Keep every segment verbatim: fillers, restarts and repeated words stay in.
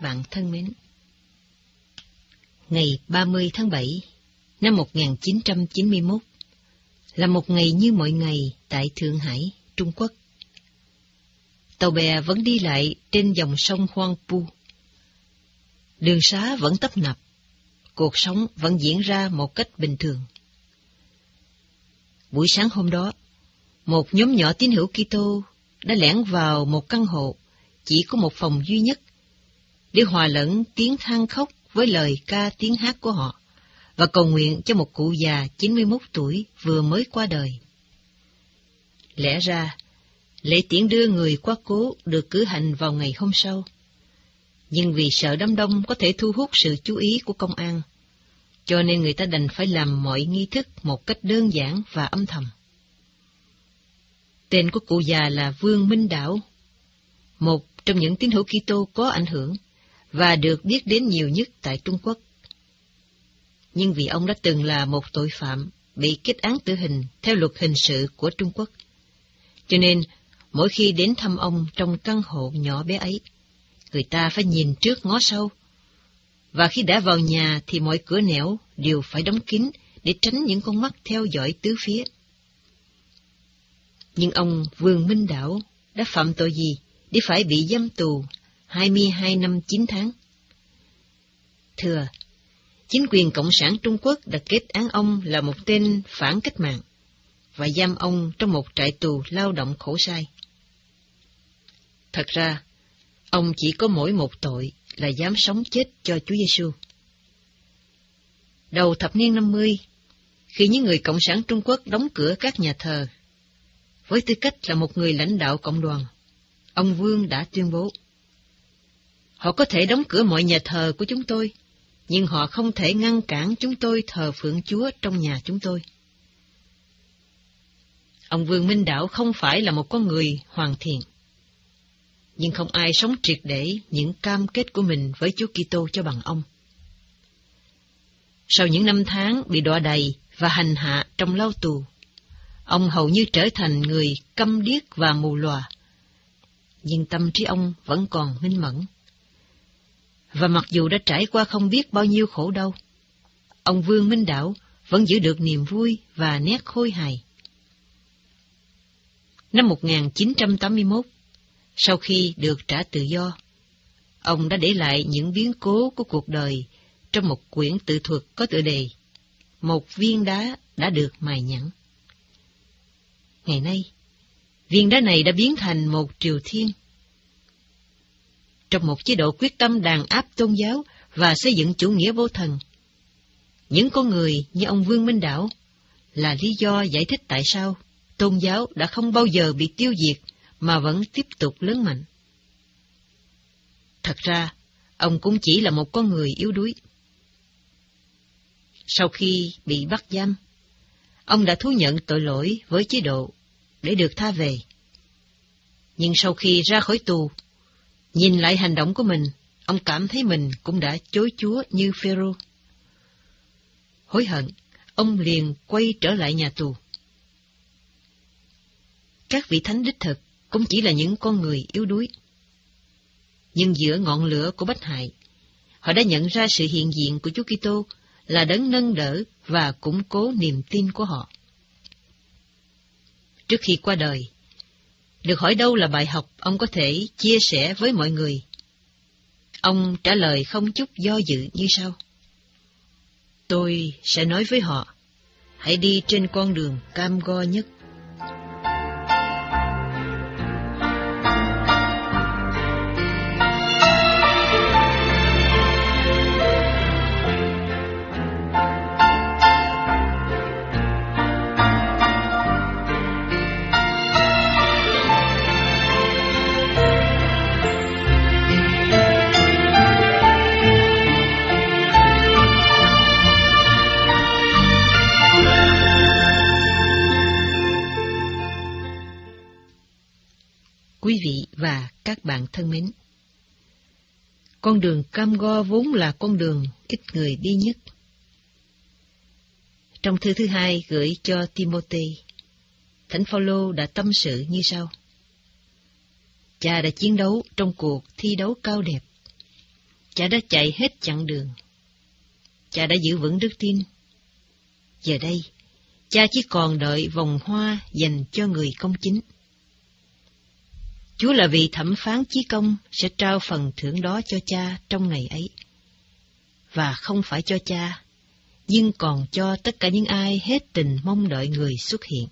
bạn thân mến, ngày ba mươi tháng bảy năm một nghìn chín trăm chín mươi mốt là một ngày như mọi ngày tại Thượng Hải, Trung Quốc. Tàu bè vẫn đi lại trên dòng sông Hoang Pu. Đường xá vẫn tấp nập, cuộc sống vẫn diễn ra một cách bình thường. Buổi sáng hôm đó, một nhóm nhỏ tín hữu Kitô đã lẻn vào một căn hộ chỉ có một phòng duy nhất để hòa lẫn tiếng than khóc với lời ca tiếng hát của họ và cầu nguyện cho một cụ già chín mươi mốt tuổi vừa mới qua đời. Lẽ ra, lễ tiễn đưa người quá cố được cử hành vào ngày hôm sau, nhưng vì sợ đám đông có thể thu hút sự chú ý của công an, cho nên người ta đành phải làm mọi nghi thức một cách đơn giản và âm thầm. Tên của cụ già là Vương Minh Đảo, một trong những tín hữu Kitô có ảnh hưởng và được biết đến nhiều nhất tại Trung Quốc. Nhưng vì ông đã từng là một tội phạm bị kết án tử hình theo luật hình sự của Trung Quốc, cho nên mỗi khi đến thăm ông trong căn hộ nhỏ bé ấy, người ta phải nhìn trước ngó sau, và khi đã vào nhà thì mọi cửa nẻo đều phải đóng kín để tránh những con mắt theo dõi tứ phía. Nhưng ông Vương Minh Đảo đã phạm tội gì để phải bị giam tù hai mươi hai năm chín tháng? Thưa, chính quyền Cộng sản Trung Quốc đã kết án ông là một tên phản cách mạng và giam ông trong một trại tù lao động khổ sai. Thật ra, ông chỉ có mỗi một tội là dám sống chết cho Chúa Giêsu. Đầu thập niên năm mươi, khi những người Cộng sản Trung Quốc đóng cửa các nhà thờ, với tư cách là một người lãnh đạo cộng đoàn, ông Vương đã tuyên bố: họ có thể đóng cửa mọi nhà thờ của chúng tôi, nhưng họ không thể ngăn cản chúng tôi thờ phượng Chúa trong nhà chúng tôi. Ông Vương Minh Đảo không phải là một con người hoàn thiện, nhưng không ai sống triệt để những cam kết của mình với Chúa Kitô cho bằng ông. Sau những năm tháng bị đọa đầy và hành hạ trong lao tù, ông hầu như trở thành người câm điếc và mù lòa, nhưng tâm trí ông vẫn còn minh mẫn. Và mặc dù đã trải qua không biết bao nhiêu khổ đau, ông Vương Minh Đảo vẫn giữ được niềm vui và nét khôi hài. Năm một nghìn chín trăm tám mươi mốt, sau khi được trả tự do, ông đã để lại những biến cố của cuộc đời trong một quyển tự thuật có tựa đề Một viên đá đã được mài nhẵn. Ngày nay, viên đá này đã biến thành một triều thiên. Trong một chế độ quyết tâm đàn áp tôn giáo và xây dựng chủ nghĩa vô thần, những con người như ông Vương Minh Đảo là lý do giải thích tại sao tôn giáo đã không bao giờ bị tiêu diệt mà vẫn tiếp tục lớn mạnh. Thật ra, ông cũng chỉ là một con người yếu đuối. Sau khi bị bắt giam, ông đã thú nhận tội lỗi với chế độ để được tha về. Nhưng sau khi ra khỏi tù, nhìn lại hành động của mình, ông cảm thấy mình cũng đã chối Chúa như Phêrô. Hối hận, ông liền quay trở lại nhà tù. Các vị thánh đích thực cũng chỉ là những con người yếu đuối. Nhưng giữa ngọn lửa của bách hại, họ đã nhận ra sự hiện diện của Chúa Kitô là đấng nâng đỡ và củng cố niềm tin của họ. Trước khi qua đời, được hỏi đâu là bài học ông có thể chia sẻ với mọi người, ông trả lời không chút do dự như sau: tôi sẽ nói với họ, hãy đi trên con đường cam go nhất. Quý vị và các bạn thân mến, con đường cam go vốn là con đường ít người đi nhất. Trong thư thứ hai gửi cho Timôthê, Thánh Phaolô đã tâm sự như sau: Cha đã chiến đấu trong cuộc thi đấu cao đẹp. Cha đã chạy hết chặng đường. Cha đã giữ vững đức tin. Giờ đây, cha chỉ còn đợi vòng hoa dành cho người công chính. Chúa là vị thẩm phán chí công sẽ trao phần thưởng đó cho cha trong ngày ấy. Và không phải cho cha, nhưng còn cho tất cả những ai hết tình mong đợi người xuất hiện.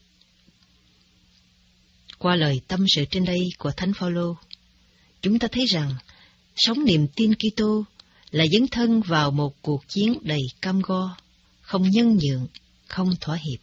Qua lời tâm sự trên đây của Thánh Phaolô, chúng ta thấy rằng sống niềm tin Kitô là dấn thân vào một cuộc chiến đầy cam go, không nhân nhượng, không thỏa hiệp.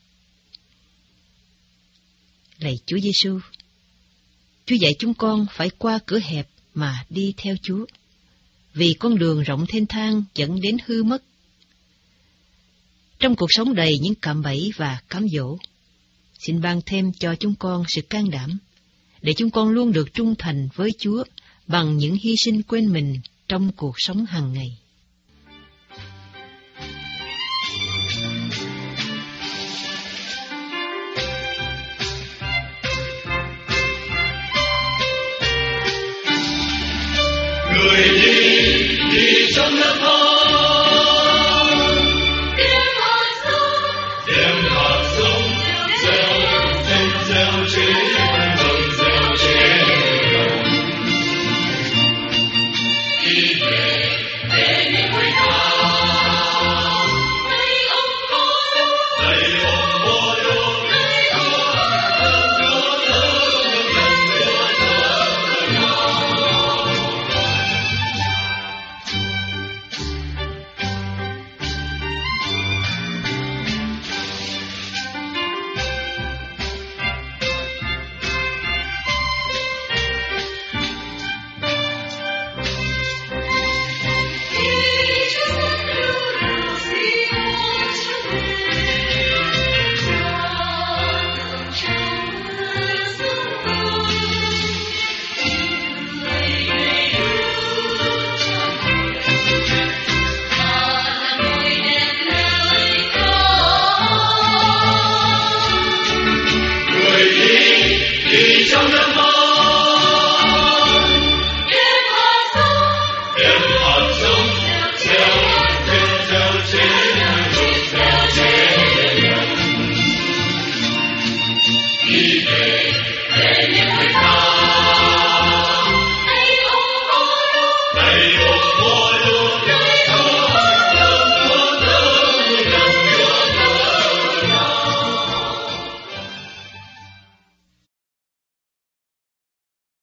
Lạy Chúa Giêsu, Chúa dạy chúng con phải qua cửa hẹp mà đi theo Chúa, vì con đường rộng thênh thang dẫn đến hư mất. Trong cuộc sống đầy những cạm bẫy và cám dỗ, xin ban thêm cho chúng con sự can đảm, để chúng con luôn được trung thành với Chúa bằng những hy sinh quên mình trong cuộc sống hàng ngày.